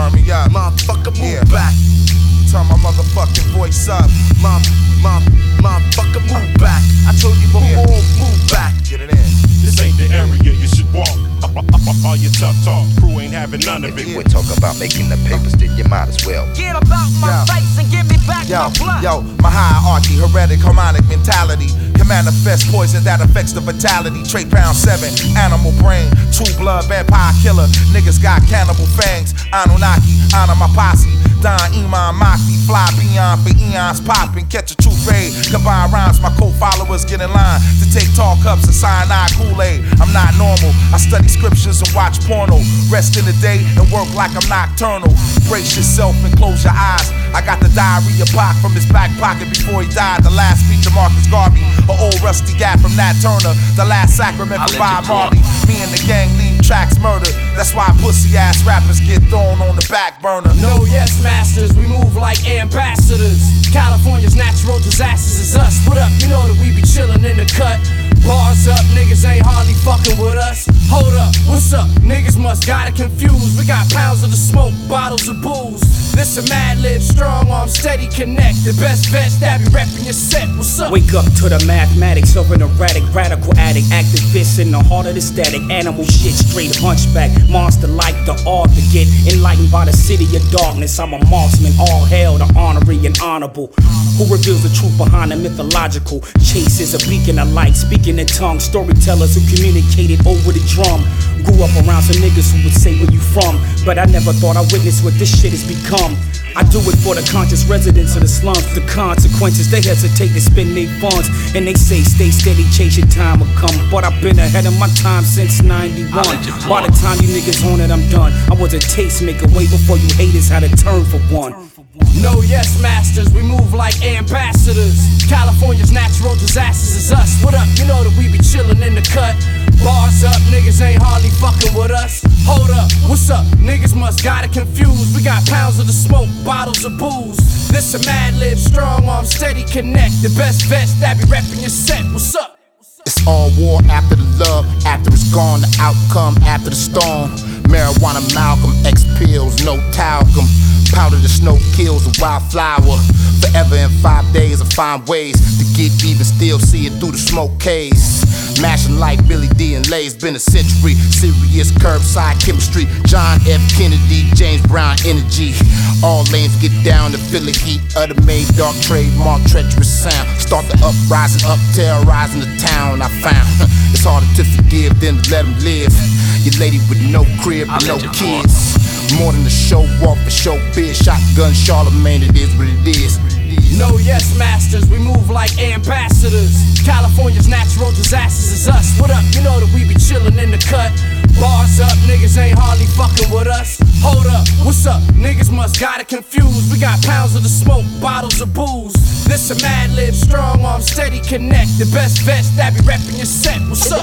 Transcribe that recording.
turn me up. Motherfucker, move back. Turn my motherfucking voice up. Motherfucker, move back. I told you before, move back. Get it in. This ain't the area you should walk. All your tough talk, crew ain't having none of it. If you would talk about making the papers, then you might as well. Get about my face and give me back my blood. Yo, my hierarchy, heretic, harmonic mentality can manifest poison that affects the vitality. Trait pound 7, animal brain, true blood, vampire killer. Niggas got cannibal fangs. Anunnaki, honor my posse. Don Iman Maki, fly beyond for eons, popping, catch a true raid. Combine rhymes, my co-followers get in line to take tall cups and cyanide Kool-Aid. I'm not normal, I study scriptures and watch porno. Rest in the day and work like I'm nocturnal. Brace yourself and close your eyes. I got the diarrhea Pac from his back pocket before he died. The last speech of Marcus Garvey, an old rusty guy from Nat Turner. The last sacrament for Bob Marley. Me and the gang leave tracks murdered. That's why pussy ass rappers get thrown on the back burner. No, yes, masters, we move like ambassadors. California's natural disasters is us. What up? You know that we be chillin' in the cut. Bars up, niggas ain't hardly fucking with us. Hold up, what's up? Niggas must got it confused. We got pounds of the smoke, bottles of booze. This a Mad Lib, strong arm, steady connect. The best vets that be reppin' your set. What's up? Wake up to the mathematics of an erratic, radical addict. Activist in the heart of the static. Animal shit, straight hunchback. Monster like the art to get enlightened by the city of darkness. I'm a marksman, all hail the honorary and honorable. Who reveals the truth behind the mythological? Chase is a beacon of light, speaking in tongues. Storytellers who communicated over the drum. Grew up around some niggas who would say where you from, but I never thought I'd witness what this shit has become. I do it for the conscious residents of the slums. The consequences, they hesitate to spend their funds, and they say stay steady, chase your time will come. But I've been ahead of my time since 91. By the time you niggas on it, I'm done. I was a tastemaker way before you haters had a turn for one. No, yes, masters, we move like ambassadors. California's natural disasters is us. What up? You know that we be chillin' in the cut. Bars up, niggas ain't hardly fucking with us. Hold up, what's up? Niggas must got it confused. We got pounds of the smoke, bottles of booze. This a Mad Lib, strong arm, steady connect. The best vets that be reppin' your set. What's up? It's all war after the love, after it's gone, the outcome after the storm. Marijuana, Malcolm, X pills, no talcum. Powder the snow kills a wildflower. Forever in 5 days I find ways to get even, still see it through the smoke case. Mashing like Billy D and Lay's been a century. Serious curbside chemistry. John F. Kennedy, James Brown energy. All lanes get down to feel the heat of the made dark trademark treacherous sound. Start the uprising, up terrorizing the town I found. It's harder to forgive than to let them live. Your lady with no crib and no kids. More than a show off, a show biz. Shotgun Charlemagne, it is what it is. No, yes, masters, we move like ambassadors. California's natural disasters is us. What up? You know that we be chillin' in the cut. Bars up, niggas ain't hardly fucking with us. Hold up, what's up? Niggas must got it confused. We got pounds of the smoke, bottles of booze. This a Mad Lib, strong arm, steady connect. The best vets that be reppin' your set. What's up?